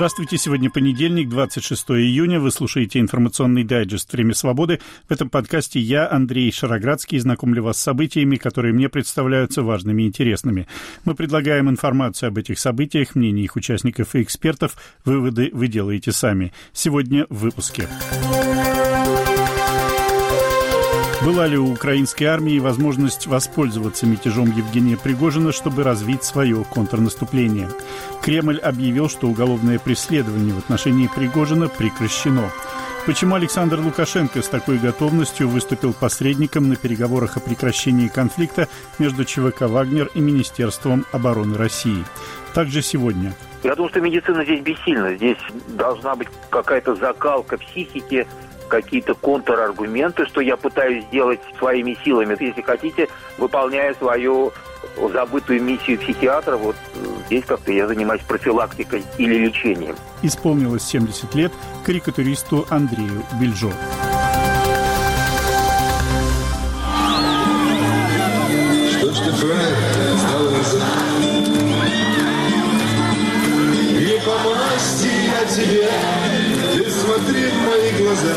Здравствуйте, сегодня понедельник, 26 июня. Вы слушаете информационный дайджест «Время свободы». В этом подкасте я, Андрей Шароградский, знакомлю вас с событиями, которые мне представляются важными и интересными. Мы предлагаем информацию об этих событиях, мнения их участников и экспертов. Выводы вы делаете сами. Сегодня в выпуске. Была ли у украинской армии возможность воспользоваться мятежом Евгения Пригожина, чтобы развить свое контрнаступление? Кремль объявил, что уголовное преследование в отношении Пригожина прекращено. Почему Александр Лукашенко с такой готовностью выступил посредником на переговорах о прекращении конфликта между ЧВК «Вагнер» и Министерством обороны России? Также сегодня. Я думаю, что медицина здесь бессильна. Здесь должна быть какая-то закалка психики, какие-то контраргументы, что я пытаюсь сделать своими силами, если хотите, выполняя свою забытую миссию психиатра. Вот здесь как-то я занимаюсь профилактикой или лечением. Исполнилось 70 лет карикатуристу Андрею Бельжо. Что ж ты правильно сдался? Не по масти я тебе, ты смотри в мои глаза.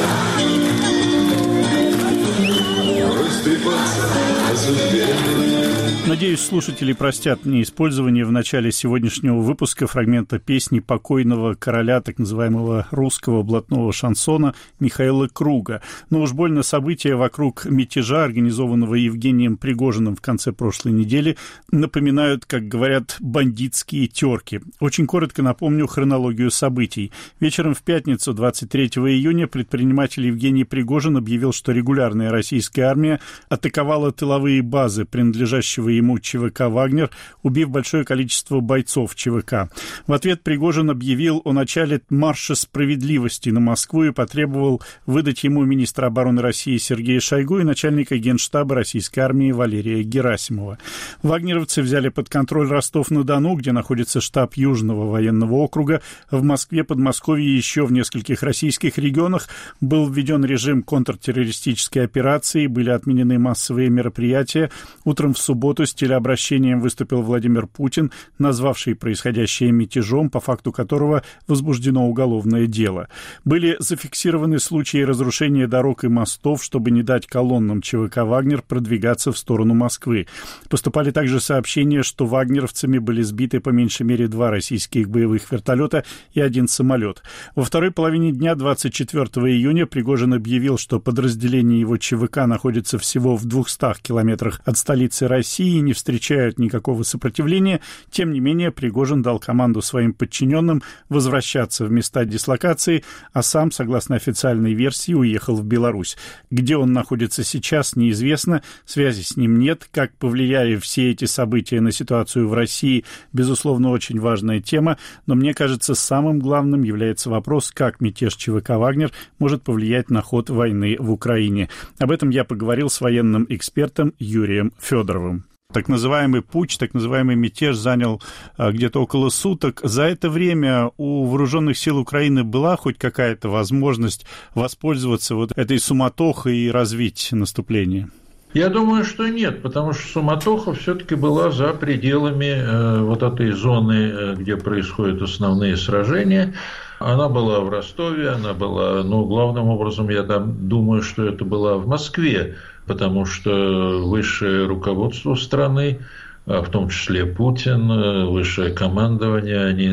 Брось трепаться о судьбе. Надеюсь, слушатели простят мне использование в начале сегодняшнего выпуска фрагмента песни покойного короля так называемого русского блатного шансона Михаила Круга. Но уж больно события вокруг мятежа, организованного Евгением Пригожиным в конце прошлой недели, напоминают, как говорят, бандитские терки. Очень коротко напомню хронологию событий. Вечером в пятницу, 23 июня, предприниматель Евгений Пригожин объявил, что регулярная российская армия атаковала тыловые базы, принадлежащего ему ЧВК «Вагнер», убив большое количество бойцов ЧВК. В ответ Пригожин объявил о начале марша справедливости на Москву и потребовал выдать ему министра обороны России Сергея Шойгу и начальника генштаба российской армии Валерия Герасимова. Вагнеровцы взяли под контроль Ростов-на-Дону, где находится штаб Южного военного округа. В Москве, Подмосковье и еще в нескольких российских регионах был введен режим контртеррористической операции, были отменены массовые мероприятия. Утром в субботу с телеобращением выступил Владимир Путин, назвавший происходящее мятежом, по факту которого возбуждено уголовное дело. Были зафиксированы случаи разрушения дорог и мостов, чтобы не дать колоннам ЧВК «Вагнер» продвигаться в сторону Москвы. Поступали также сообщения, что вагнеровцами были сбиты по меньшей мере 2 российских боевых вертолета и 1 самолет. Во второй половине дня 24 июня Пригожин объявил, что подразделение его ЧВК находится всего в 200 километрах от столицы России и не встречают никакого сопротивления. Тем не менее, Пригожин дал команду своим подчиненным возвращаться в места дислокации, а сам, согласно официальной версии, уехал в Беларусь. Где он находится сейчас, неизвестно, связи с ним нет. Как повлияли все эти события на ситуацию в России, безусловно, очень важная тема, но мне кажется, самым главным является вопрос, как мятеж ЧВК «Вагнер» может повлиять на ход войны в Украине. Об этом я поговорил с военным экспертом Юрием Федоровым. Так называемый путч, так называемый мятеж занял где-то около суток. За это время у вооруженных сил Украины была хоть какая-то возможность воспользоваться вот этой суматохой и развить наступление? Я думаю, что нет, потому что суматоха все-таки была за пределами вот этой зоны, где происходят основные сражения. Она была в Ростове, она была, главным образом, я думаю, что это была в Москве, потому что высшее руководство страны, в том числе Путин, высшее командование, они,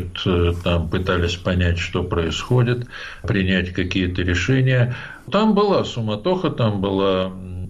там пытались понять, что происходит, принять какие-то решения. Там была суматоха, там было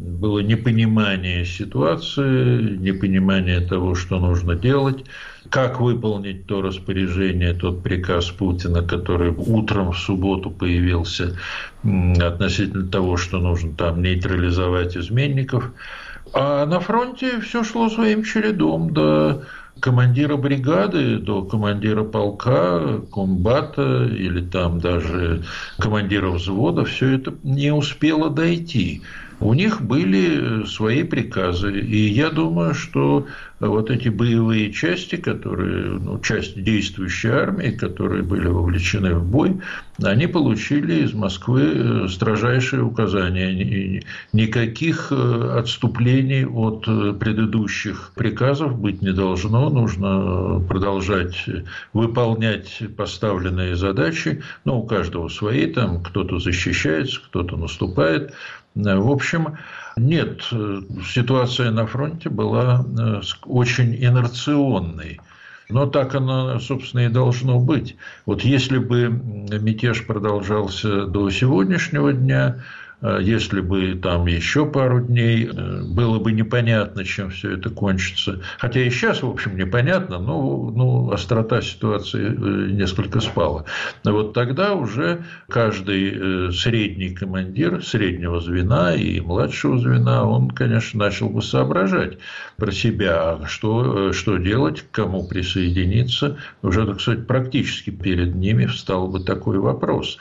непонимание ситуации, непонимание того, что нужно делать, как выполнить то распоряжение, тот приказ Путина, который утром в субботу появился относительно того, что нужно там нейтрализовать изменников. А на фронте все шло своим чередом до командира бригады, до командира полка, комбата или там даже командира взвода. Все это не успело дойти. У них были свои приказы, и я думаю, что вот эти боевые части, которые, часть действующей армии, которые были вовлечены в бой, они получили из Москвы строжайшие указания. Никаких отступлений от предыдущих приказов быть не должно. Нужно продолжать выполнять поставленные задачи. У каждого свои, там кто-то защищается, кто-то наступает. В общем, нет, ситуация на фронте была очень инерционной. Но так оно, собственно, и должно быть. Вот если бы мятеж продолжался до сегодняшнего дня, если бы там еще пару дней, было бы непонятно, чем все это кончится. Хотя и сейчас, в общем, непонятно, но острота ситуации несколько спала. Вот тогда уже каждый средний командир среднего звена и младшего звена, он, конечно, начал бы соображать про себя, что делать, к кому присоединиться. Уже, так сказать, практически перед ними встал бы такой вопрос.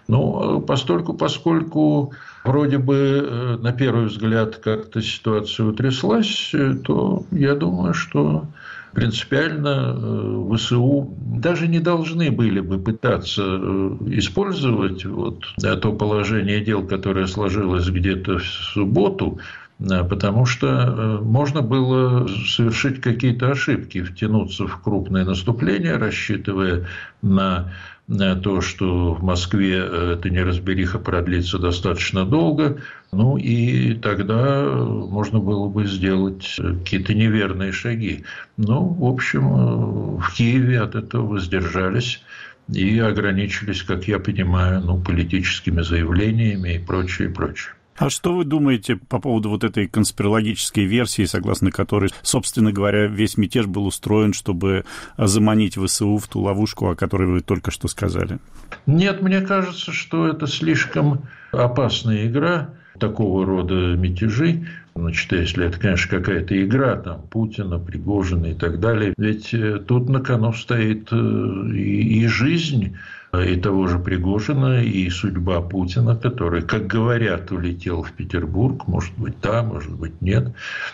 Поскольку вроде бы, на первый взгляд, как-то ситуация утряслась, то я думаю, что принципиально ВСУ даже не должны были бы пытаться использовать то положение дел, которое сложилось где-то в субботу, потому что можно было совершить какие-то ошибки, втянуться в крупное наступление, рассчитывая на то, что в Москве эта неразбериха продлится достаточно долго, и тогда можно было бы сделать какие-то неверные шаги. В общем, в Киеве от этого воздержались и ограничились, как я понимаю, политическими заявлениями и прочее, прочее. А что вы думаете по поводу вот этой конспирологической версии, согласно которой, собственно говоря, весь мятеж был устроен, чтобы заманить ВСУ в ту ловушку, о которой вы только что сказали? Нет, мне кажется, что это слишком опасная игра, такого рода мятежи. Если это, конечно, какая-то игра, Путина, Пригожина и так далее. Ведь тут на кону стоит и жизнь и того же Пригожина, и судьба Путина, который, как говорят, улетел в Петербург, может быть, да, может быть, нет.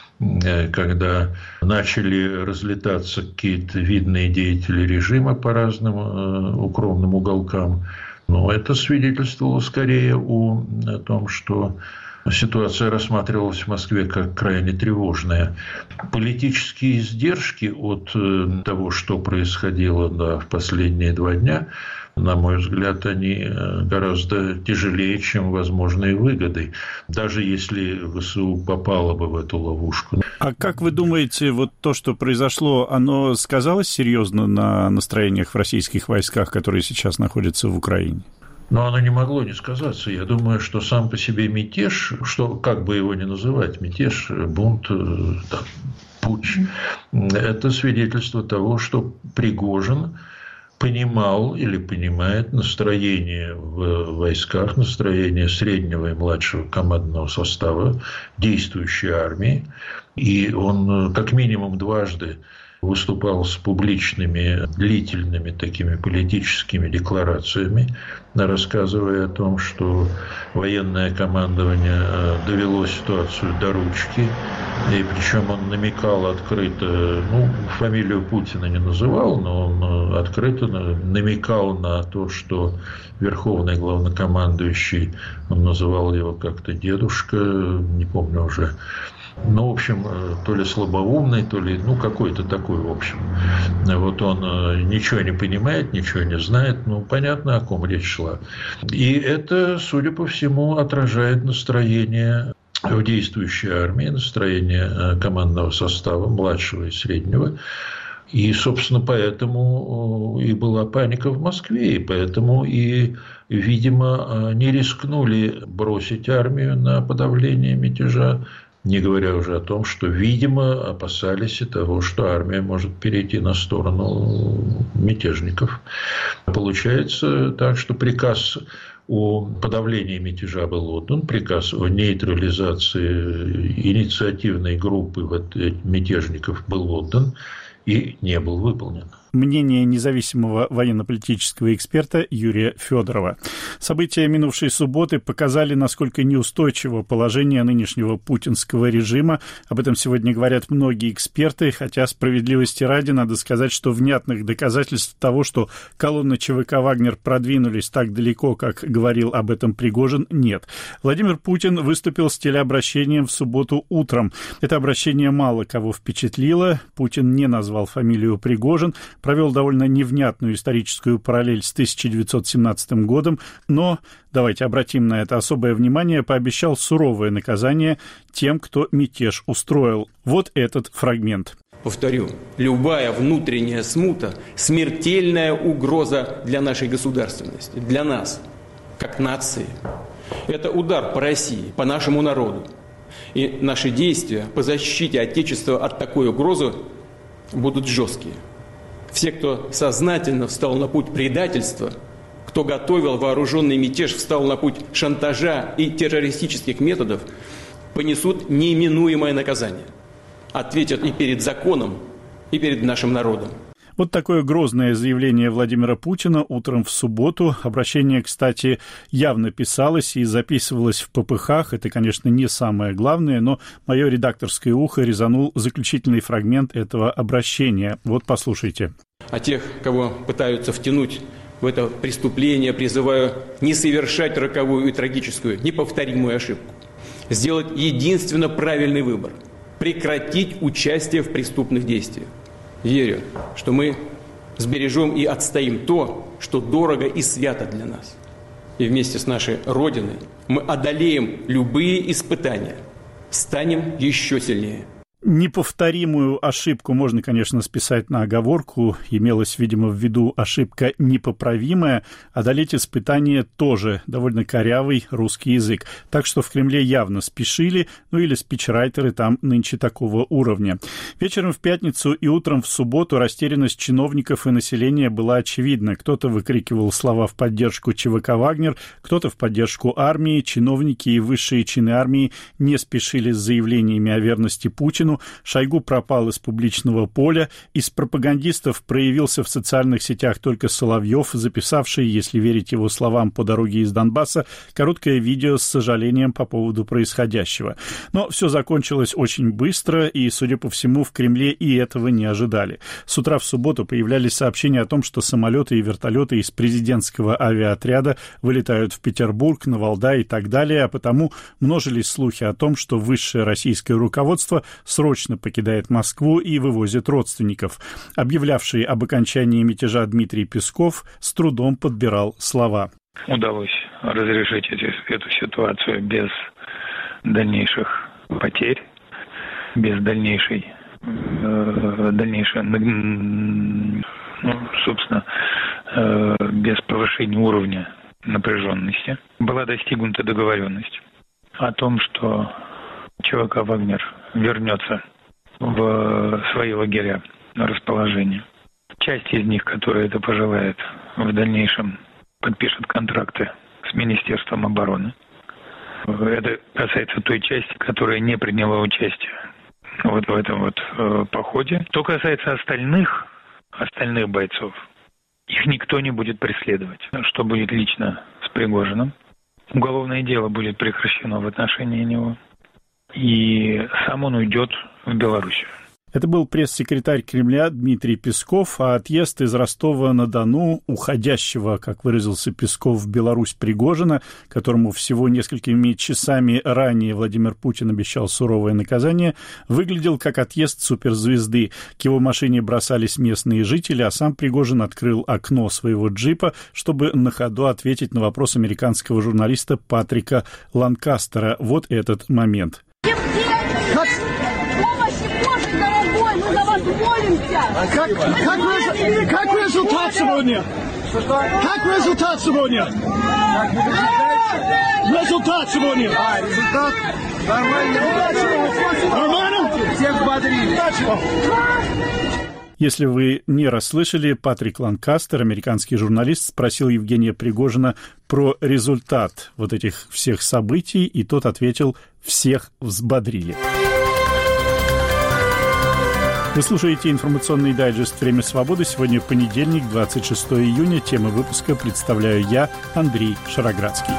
Когда начали разлетаться какие-то видные деятели режима по разным укромным уголкам, это свидетельствовало скорее о том, что ситуация рассматривалась в Москве как крайне тревожная. Политические издержки от того, что происходило в последние 2 дня, на мой взгляд, они гораздо тяжелее, чем возможные выгоды, даже если ВСУ попало бы в эту ловушку. А как вы думаете, то, что произошло, оно сказалось серьезно на настроениях в российских войсках, которые сейчас находятся в Украине? Но оно не могло не сказаться. Я думаю, что сам по себе мятеж, как бы его ни называть, мятеж, бунт, путч, это свидетельство того, что Пригожин понимал или понимает настроение в войсках, настроение среднего и младшего командного состава действующей армии. И он как минимум дважды выступал с публичными, длительными такими политическими декларациями, рассказывая о том, что военное командование довело ситуацию до ручки, и причем он намекал открыто, фамилию Путина не называл, но он открыто намекал на то, что верховный главнокомандующий, он называл его как-то дедушка, не помню уже, в общем, то ли слабоумный, то ли, какой-то такой, в общем. Он ничего не понимает, ничего не знает, понятно, о ком речь шла. И это, судя по всему, отражает настроение в действующей армии, настроение командного состава, младшего и среднего. И, собственно, поэтому и была паника в Москве, и поэтому и, видимо, не рискнули бросить армию на подавление мятежа, не говоря уже о том, что, видимо, опасались и того, что армия может перейти на сторону мятежников. Получается так, что приказ о подавлении мятежа был отдан, приказ о нейтрализации инициативной группы мятежников был отдан и не был выполнен. Мнение независимого военно-политического эксперта Юрия Федорова. События минувшей субботы показали, насколько неустойчиво положение нынешнего путинского режима. Об этом сегодня говорят многие эксперты, хотя справедливости ради надо сказать, что внятных доказательств того, что колонны ЧВК «Вагнер» продвинулись так далеко, как говорил об этом Пригожин, нет. Владимир Путин выступил с телеобращением в субботу утром. Это обращение мало кого впечатлило. Путин не назвал фамилию Пригожин, провел довольно невнятную историческую параллель с 1917 годом, но, давайте обратим на это особое внимание, пообещал суровое наказание тем, кто мятеж устроил. Вот этот фрагмент. Повторю, любая внутренняя смута – смертельная угроза для нашей государственности, для нас, как нации. Это удар по России, по нашему народу. И наши действия по защите Отечества от такой угрозы будут жесткие. Все, кто сознательно встал на путь предательства, кто готовил вооруженный мятеж, встал на путь шантажа и террористических методов, понесут неименуемое наказание. Ответят и перед законом, и перед нашим народом. Вот такое грозное заявление Владимира Путина утром в субботу. Обращение, кстати, явно писалось и записывалось в ППХ. Это, конечно, не самое главное, но мое редакторское ухо резанул заключительный фрагмент этого обращения. Вот послушайте. А тех, кого пытаются втянуть в это преступление, призываю не совершать роковую и трагическую, неповторимую ошибку. Сделать единственно правильный выбор. Прекратить участие в преступных действиях. Верю, что мы сбережем и отстоим то, что дорого и свято для нас. И вместе с нашей Родиной мы одолеем любые испытания, станем еще сильнее. Неповторимую ошибку можно, конечно, списать на оговорку. Имелась, видимо, в виду ошибка непоправимая. Одолеть испытание тоже довольно корявый русский язык. Так что в Кремле явно спешили, ну или спичрайтеры там нынче такого уровня. Вечером в пятницу и утром в субботу растерянность чиновников и населения была очевидна. Кто-то выкрикивал слова в поддержку ЧВК «Вагнер», кто-то в поддержку армии. Чиновники и высшие чины армии не спешили с заявлениями о верности Путину. Шойгу пропал из публичного поля. Из пропагандистов проявился в социальных сетях только Соловьев, записавший, если верить его словам по дороге из Донбасса, короткое видео с сожалением по поводу происходящего. Но все закончилось очень быстро, и, судя по всему, в Кремле и этого не ожидали. С утра в субботу появлялись сообщения о том, что самолеты и вертолеты из президентского авиаотряда вылетают в Петербург, на Валдай и так далее, а потому множились слухи о том, что высшее российское руководство срочно покидает Москву и вывозит родственников. Объявлявший об окончании мятежа Дмитрий Песков с трудом подбирал слова. Удалось разрешить эту ситуацию без дальнейших потерь, без дальнейшей, собственно, без повышения уровня напряженности. Была достигнута договоренность о том, что ЧВК «Вагнер» вернется в свои лагеря расположения. Часть из них, которая это пожелает, в дальнейшем подпишет контракты с Министерством обороны. Это касается той части, которая не приняла участие вот в этом походе. Что касается остальных бойцов, их никто не будет преследовать. Что будет лично с Пригожиным? Уголовное дело будет прекращено в отношении него. И сам он уйдет в Белоруссию. Это был пресс-секретарь Кремля Дмитрий Песков, а отъезд из Ростова-на-Дону уходящего, как выразился Песков, в Беларусь Пригожина, которому всего несколькими часами ранее Владимир Путин обещал суровое наказание, выглядел как отъезд суперзвезды. К его машине бросались местные жители, а сам Пригожин открыл окно своего джипа, чтобы на ходу ответить на вопрос американского журналиста Патрика Ланкастера. Вот этот момент. Как результат сегодня? Как результат сегодня? Результат сегодня? Результат нормальный. Нормально? Всех бодрили. Если вы не расслышали, Патрик Ланкастер, американский журналист, спросил Евгения Пригожина про результат вот этих всех событий, и тот ответил: всех взбодрили. Вы слушаете информационный дайджест «Время свободы». Сегодня понедельник, 26 июня. Темы выпуска представляю я, Андрей Шароградский.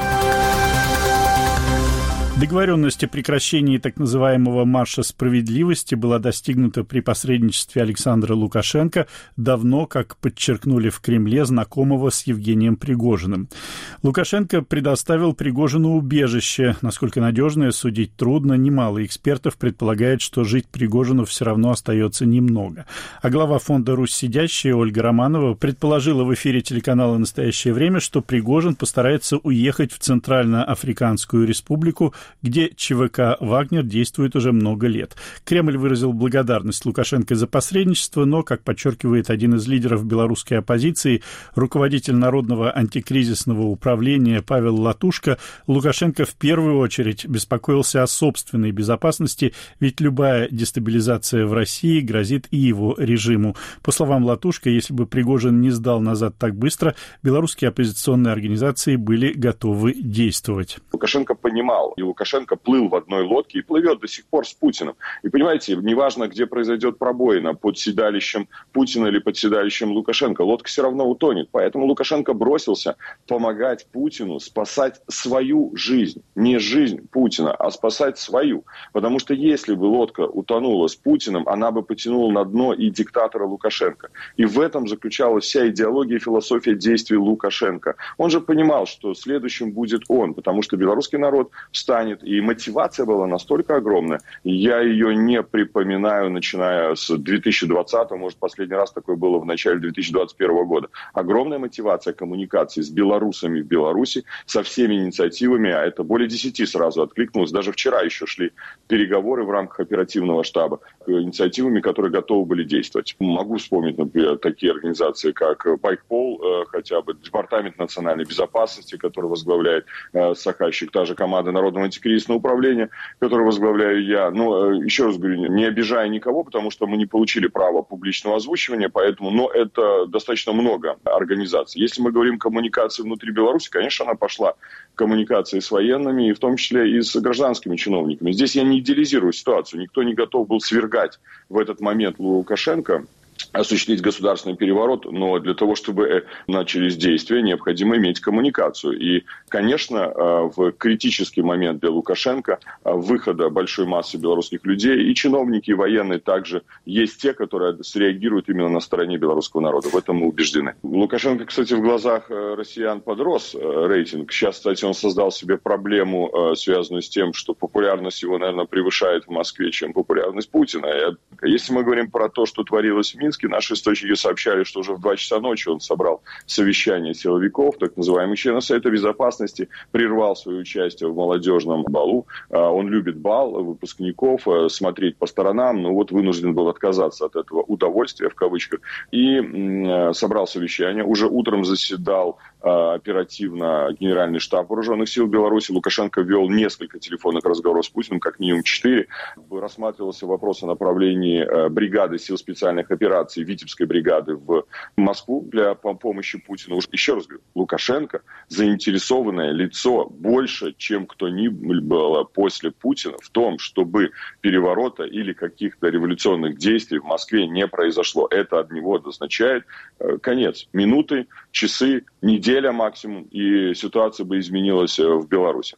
Договоренность о прекращении так называемого «марша справедливости» была достигнута при посредничестве Александра Лукашенко, давно, как подчеркнули в Кремле, знакомого с Евгением Пригожиным. Лукашенко предоставил Пригожину убежище. Насколько надежное, судить трудно. Немало экспертов предполагает, что жить Пригожину все равно остается немного. А глава фонда «Русь сидящая» Ольга Романова предположила в эфире телеканала «Настоящее время», что Пригожин постарается уехать в Центральноафриканскую республику, где ЧВК «Вагнер» действует уже много лет. Кремль выразил благодарность Лукашенко за посредничество, но, как подчеркивает один из лидеров белорусской оппозиции, руководитель Народного антикризисного управления Павел Латушко, Лукашенко в первую очередь беспокоился о собственной безопасности, ведь любая дестабилизация в России грозит и его режиму. По словам Латушко, если бы Пригожин не сдал назад так быстро, белорусские оппозиционные организации были готовы действовать. Лукашенко понимал, и Лукашенко плыл в одной лодке и плывет до сих пор с Путиным. И понимаете, неважно, где произойдет пробоина, под седалищем Путина или под седалищем Лукашенко, лодка все равно утонет. Поэтому Лукашенко бросился помогать Путину спасать свою жизнь. Не жизнь Путина, а спасать свою. Потому что если бы лодка утонула с Путиным, она бы потянула на дно и диктатора Лукашенко. И в этом заключалась вся идеология и философия действий Лукашенко. Он же понимал, что следующим будет он, потому что белорусский народ встанет. И мотивация была настолько огромная. Я ее не припоминаю, начиная с 2020-го, может, последний раз такое было в начале 2021 года. Огромная мотивация коммуникации с белорусами в Беларуси, со всеми инициативами, а это более 10 сразу откликнулось. Даже вчера еще шли переговоры в рамках оперативного штаба, инициативами, которые готовы были действовать. Могу вспомнить, например, такие организации, как Байкпол, хотя бы Департамент национальной безопасности, который возглавляет Сахащик, та же команда Народного антикризисного управления, которое возглавляю я. Но, еще раз говорю, не обижая никого, потому что мы не получили права публичного озвучивания, поэтому, но это достаточно много организаций. Если мы говорим о коммуникации внутри Беларуси, конечно, она пошла коммуникации с военными, и в том числе и с гражданскими чиновниками. Здесь я не идеализирую ситуацию. Никто не готов был свергать в этот момент Лукашенко, осуществить государственный переворот, но для того, чтобы начались действия, необходимо иметь коммуникацию. И, конечно, в критический момент для Лукашенко выхода большой массы белорусских людей и чиновники, и военные также есть те, которые среагируют именно на стороне белорусского народа. В этом мы убеждены. Лукашенко, кстати, в глазах россиян подрос рейтинг. Сейчас, кстати, он создал себе проблему, связанную с тем, что популярность его, наверное, превышает в Москве, чем популярность Путина. Если мы говорим про то, что творилось в Минске, наши источники сообщали, что уже в 2 часа ночи он собрал совещание силовиков, так называемых членов Совета Безопасности, прервал свое участие в молодежном балу. Он любит бал выпускников, смотреть по сторонам, но вот вынужден был отказаться от этого удовольствия, в кавычках, и собрал совещание. Уже утром заседал оперативно Генеральный штаб Вооруженных сил Беларуси. Лукашенко вел несколько телефонных разговоров с Путиным, как минимум 4. Рассматривался вопрос о направлении бригады сил специальных операций, Витебской бригады в Москву для помощи Путину. Еще раз говорю, Лукашенко заинтересованное лицо больше, чем кто ни было после Путина, в том, чтобы переворота или каких-то революционных действий в Москве не произошло. Это от него означает конец. Минуты, часы, неделя максимум, и ситуация бы изменилась в Беларуси.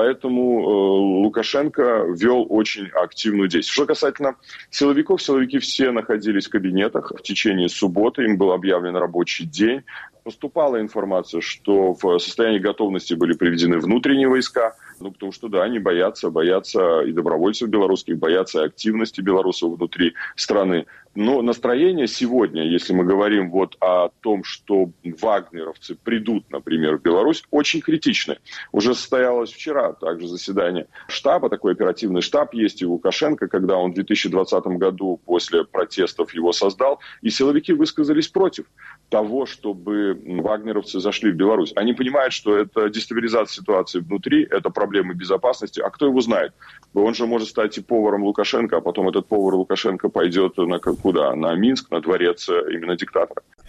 Поэтому Лукашенко вел очень активную действие. Что касательно силовиков, силовики все находились в кабинетах в течение субботы, им был объявлен рабочий день. Поступала информация, что в состоянии готовности были приведены внутренние войска, потому что, да, они боятся и добровольцев белорусских, боятся активности белорусов внутри страны. Но настроение сегодня, если мы говорим вот о том, что вагнеровцы придут, например, в Беларусь, очень критичное. Уже состоялось вчера также заседание штаба, такой оперативный штаб есть и у Лукашенко, когда он в 2020 году после протестов его создал, и силовики высказались против того, чтобы вагнеровцы зашли в Беларусь. Они понимают, что это дестабилизация ситуации внутри, это проблемы безопасности, а кто его знает? Он же может стать и поваром Лукашенко, а потом этот повар Лукашенко пойдет на куда? На Минск, на дворец именно диктатора.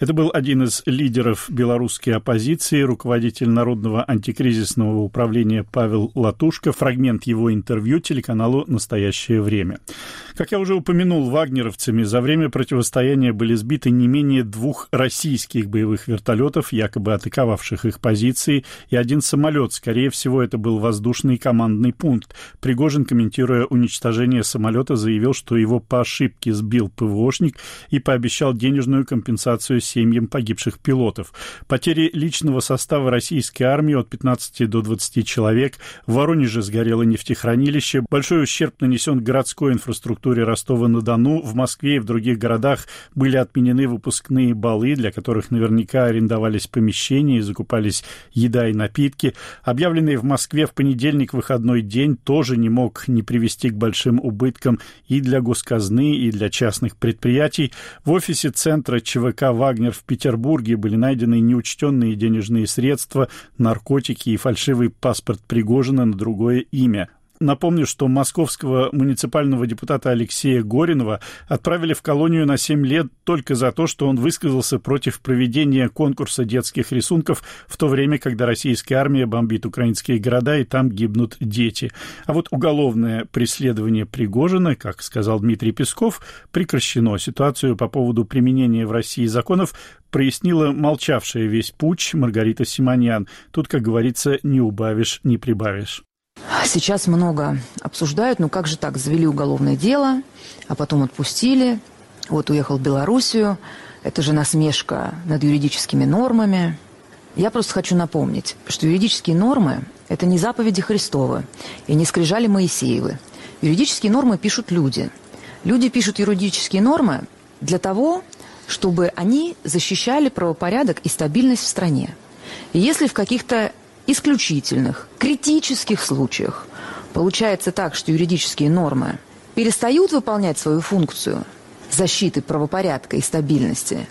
Это был один из лидеров белорусской оппозиции, руководитель Народного антикризисного управления Павел Латушко. Фрагмент его интервью телеканалу «Настоящее время». Как я уже упомянул, вагнеровцами за время противостояния были сбиты не менее 2 российских боевых вертолетов, якобы атаковавших их позиции, и 1 самолет. Скорее всего, это был воздушный командный пункт. Пригожин, комментируя уничтожение самолета, заявил, что его по ошибке сбил ПВОшник и пообещал денежную компенсацию семьям погибших пилотов. Потери личного состава российской армии от 15 до 20 человек. В Воронеже сгорело нефтехранилище. Большой ущерб нанесен городской инфраструктуре Ростова-на-Дону. В Москве и в других городах были отменены выпускные балы, для которых наверняка арендовались помещения и закупались еда и напитки. Объявленный в Москве в понедельник выходной день тоже не мог не привести к большим убыткам и для госказны, и для частных предприятий. В офисе центра ЧВК «Вагнер» в Петербурге были найдены неучтенные денежные средства, наркотики и фальшивый паспорт Пригожина на другое имя. Напомню, что московского муниципального депутата Алексея Горинова отправили в колонию на 7 лет только за то, что он высказался против проведения конкурса детских рисунков в то время, когда российская армия бомбит украинские города и там гибнут дети. А вот уголовное преследование Пригожина, как сказал Дмитрий Песков, прекращено. Ситуацию по поводу применения в России законов прояснила молчавшая весь путч Маргарита Симоньян. Тут, как говорится, не убавишь, не прибавишь. Сейчас много обсуждают, как же так, завели уголовное дело, а потом отпустили, вот уехал в Белоруссию, это же насмешка над юридическими нормами. Я просто хочу напомнить, что юридические нормы – это не заповеди Христовы и не скрижали Моисеевы. Юридические нормы пишут люди. Люди пишут юридические нормы для того, чтобы они защищали правопорядок и стабильность в стране. И если в каких-то исключительных, критических случаях получается так, что юридические нормы перестают выполнять свою функцию защиты правопорядка и стабильности,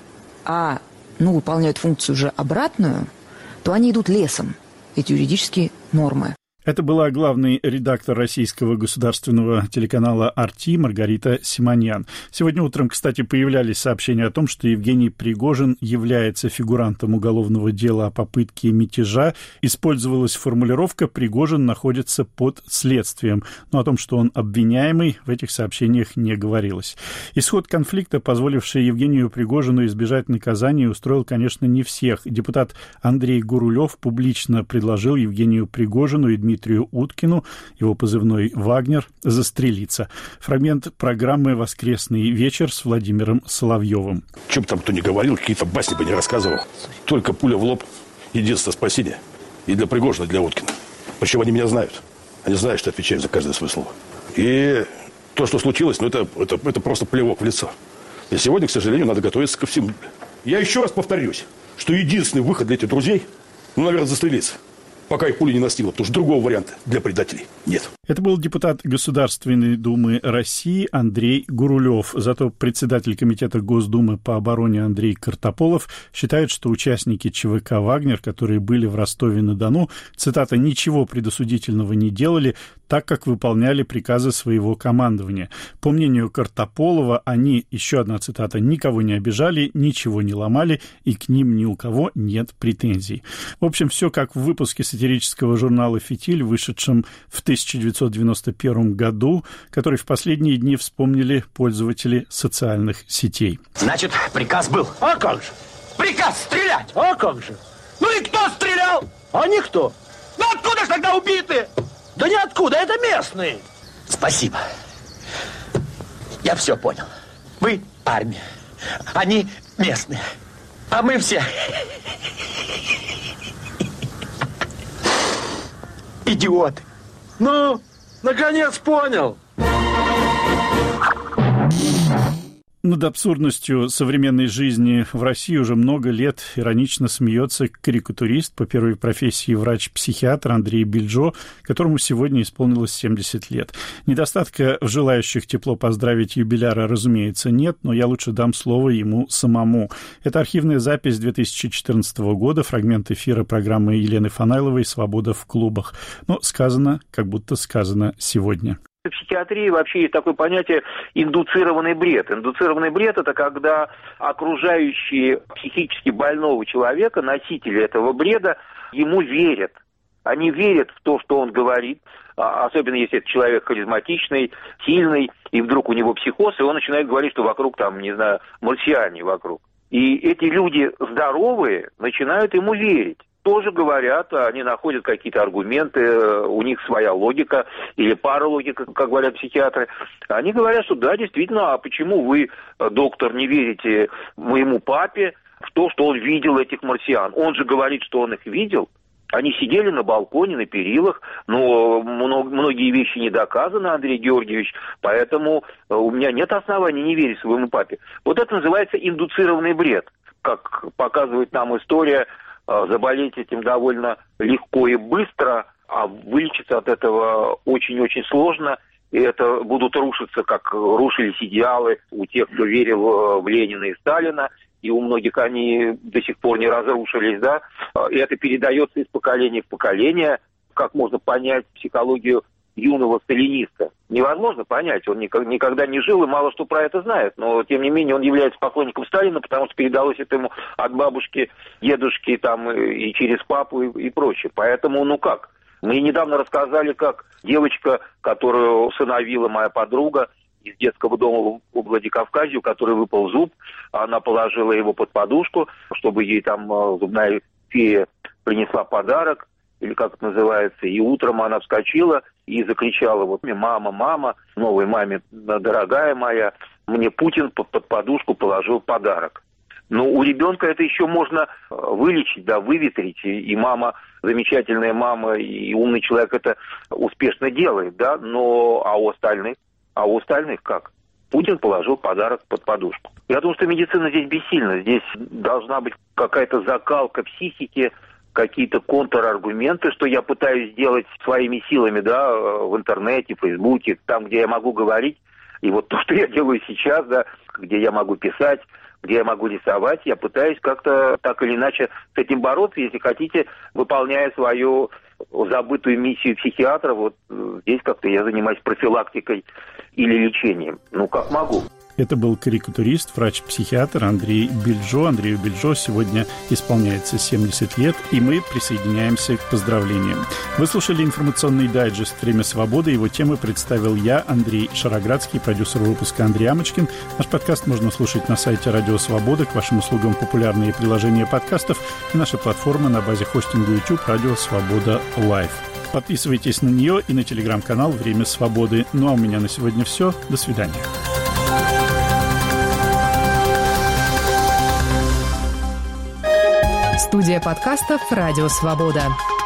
а выполняют функцию уже обратную, то они идут лесом, эти юридические нормы. Это была главный редактор российского государственного телеканала «Арти» Маргарита Симоньян. Сегодня утром, кстати, появлялись сообщения о том, что Евгений Пригожин является фигурантом уголовного дела о попытке мятежа. Использовалась формулировка «Пригожин находится под следствием». Но о том, что он обвиняемый, в этих сообщениях не говорилось. Исход конфликта, позволивший Евгению Пригожину избежать наказания, устроил, конечно, не всех. Депутат Андрей Гурулев публично предложил Евгению Пригожину и Дмитрию Уткину, его позывной «Вагнер», застрелиться. Фрагмент программы «Воскресный вечер» с Владимиром Соловьевым. Что бы там кто ни говорил, какие-то басни бы не рассказывал. Только пуля в лоб – единственное спасение. И для Пригожина, и для Уткина. Причем они меня знают. Они знают, что отвечаю за каждое свое слово. И то, что случилось, это просто плевок в лицо. И сегодня, к сожалению, надо готовиться ко всему. Я еще раз повторюсь, что единственный выход для этих друзей, наверное, застрелиться. Пока их пуля не настигла, потому что другого варианта для предателей нет. Это был депутат Государственной Думы России Андрей Гурулев. Зато председатель Комитета Госдумы по обороне Андрей Картополов считает, что участники ЧВК «Вагнер», которые были в Ростове-на-Дону, цитата, «ничего предосудительного не делали, так как выполняли приказы своего командования». По мнению Картополова, они, еще одна цитата, «никого не обижали, ничего не ломали, и к ним ни у кого нет претензий». В общем, все как в выпуске сатирического журнала «Фитиль», вышедшем в 1991 году, который в последние дни вспомнили пользователи социальных сетей. Значит, приказ был. А как же? Приказ стрелять! А как же? И кто стрелял? А никто. Откуда ж тогда убиты? Да ниоткуда, это местные. Спасибо. Я все понял. Вы армия, они местные, а мы все идиоты. Наконец понял. Над абсурдностью современной жизни в России уже много лет иронично смеется карикатурист по первой профессии врач-психиатр Андрей Бельджо, которому сегодня исполнилось 70 лет. Недостатка в желающих тепло поздравить юбиляра, разумеется, нет, но я лучше дам слово ему самому. Это архивная запись 2014 года, фрагмент эфира программы Елены Фанайловой «Свобода в клубах». Но сказано, как будто сказано сегодня. В психиатрии вообще есть такое понятие индуцированный бред. Индуцированный бред – это когда окружающие психически больного человека, носители этого бреда, ему верят. Они верят в то, что он говорит, особенно если это человек харизматичный, сильный, и вдруг у него психоз, и он начинает говорить, что вокруг там, не знаю, марсиане вокруг. И эти люди здоровые начинают ему верить. Тоже говорят, они находят какие-то аргументы, у них своя логика или паралогика, как говорят психиатры. Они говорят, что да, действительно, а почему вы, доктор, не верите моему папе в то, что он видел этих марсиан? Он же говорит, что он их видел. Они сидели на балконе, на перилах, но многие вещи не доказаны, Андрей Георгиевич, поэтому у меня нет оснований не верить своему папе. Вот это называется индуцированный бред, как показывает нам история. Заболеть этим довольно легко и быстро, а вылечиться от этого очень-очень сложно. И это будут рушиться, как рушились идеалы у тех, кто верил в Ленина и Сталина. И у многих они до сих пор не разрушились, да. И это передается из поколения в поколение. Как можно понять психологию юного сталиниста? Невозможно понять, он никогда не жил и мало что про это знает, но тем не менее он является поклонником Сталина, потому что передалось это ему от бабушки, дедушки там, и через папу и прочее. Поэтому, ну как? Мне недавно рассказали, как девочка, которую усыновила моя подруга из детского дома в Владикавказе, у которой выпал зуб, она положила его под подушку, чтобы ей там зубная фея принесла подарок, или как это называется, и утром она вскочила и закричала: вот мне мама, мама, новой маме, дорогая моя, мне Путин под подушку положил подарок. Ну, у ребенка это еще можно вылечить, да, выветрить, и мама, замечательная мама, и умный человек это успешно делает, да, но а у остальных как? Путин положил подарок под подушку. Я думаю, что медицина здесь бессильна, здесь должна быть какая-то закалка психики, какие-то контраргументы, что я пытаюсь сделать своими силами, да, в интернете, в Фейсбуке, там, где я могу говорить. И вот то, что я делаю сейчас, да, где я могу писать, где я могу рисовать, я пытаюсь как-то так или иначе с этим бороться, если хотите, выполняя свою забытую миссию психиатра. Вот здесь как-то я занимаюсь профилактикой или лечением. Ну, как могу. Это был карикатурист, врач-психиатр Андрей Бельжо. Андрею Бельжо сегодня исполняется 70 лет, и мы присоединяемся к поздравлениям. Вы слушали информационный дайджест «Время свободы». Его темы представил я, Андрей Шароградский, продюсер выпуска Андрей Амочкин. Наш подкаст можно слушать на сайте «Радио Свобода». К вашим услугам популярные приложения подкастов и наша платформа на базе хостинга YouTube «Радио Свобода Лайв». Подписывайтесь на нее и на телеграм-канал «Время свободы». Ну а у меня на сегодня все. До свидания. Студия подкастов «Радио Свобода».